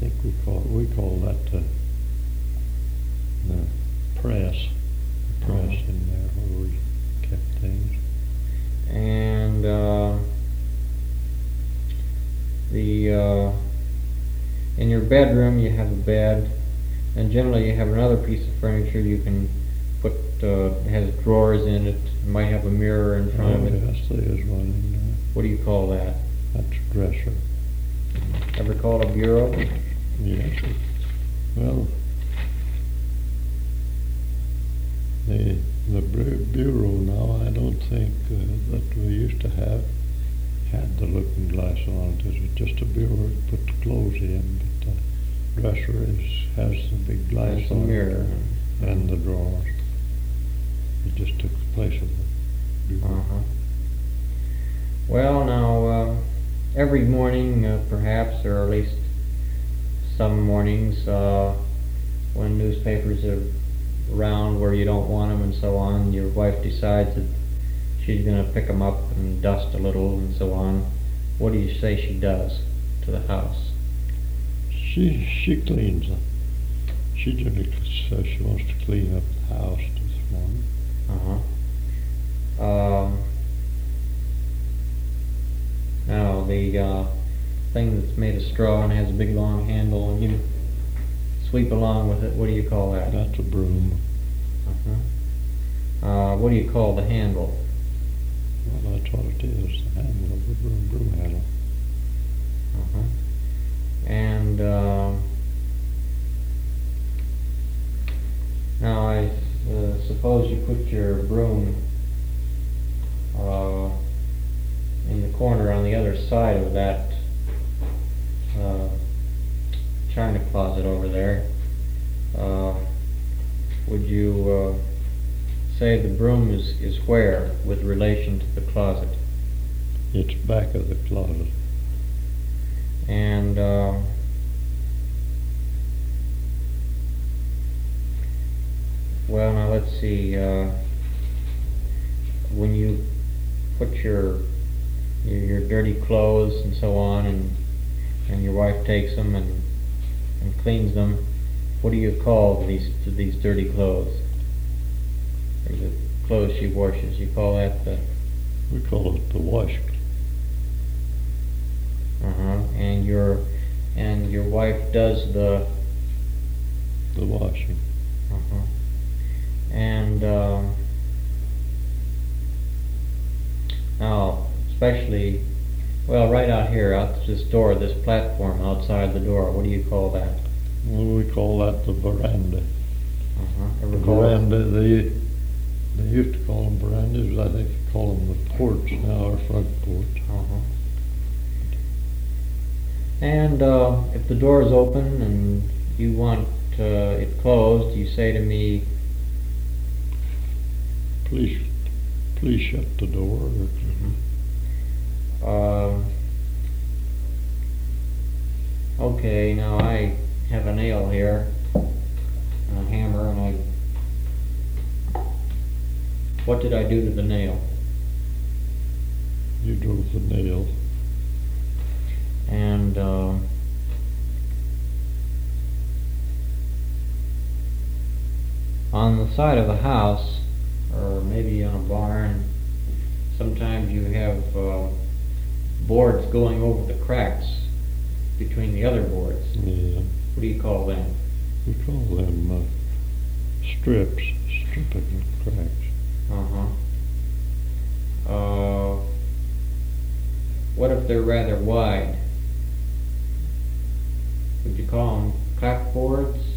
think we call that the press. The press in there where we kept things. And in your bedroom you have a bed, and generally you have another piece of furniture you can put, has drawers in it, might have a mirror in front of it. Yes, there is one in there. What do you call that? That's a dresser. Ever called a bureau? Yes. Well, the bureau now, I don't think that we used to have had the looking glass on it. It was just a bureau to put the clothes in, but the dresser has the big glass Has a on mirror. it and the drawers. It just took the place of the bureau. Well, now, every morning, perhaps, or at least some mornings, when newspapers are around where you don't want them and so on, your wife decides that she's going to pick them up and dust a little and so on. What do you say she does to the house? She cleans them. She generally says she wants to clean up the house this morning. Now, the thing that's made of straw and has a big long handle, and you sweep along with it, what do you call that? That's a broom. What do you call the handle? Well, that's what it is, the handle of the broom handle. And now I suppose you put your broom in the corner on the other side of that china closet over there. Would you say the broom is where with relation to the closet? It's back of the closet. And well, now let's see. When you put your dirty clothes and so on, and your wife takes them and cleans them, what do you call these dirty clothes? Or the clothes she washes? You call that the? We call it the wash. And your wife does the washing. And now, especially, well, right out here, out this door, this platform outside the door, what do you call that? Well, we call that the veranda. Ever The call veranda, they used to call them verandas, but I think they call them the porch now, or front porch. And if the door is open and you want it closed, you say to me, Please shut the door. Okay, now I have a nail here, and a hammer, and what did I do to the nail? You drove the nail. And on the side of the house, or maybe on a barn, sometimes you have boards going over the cracks between the other boards. Yeah. What do you call them? We call them strips, stripping the cracks. What if they're rather wide? Would you call them clapboards?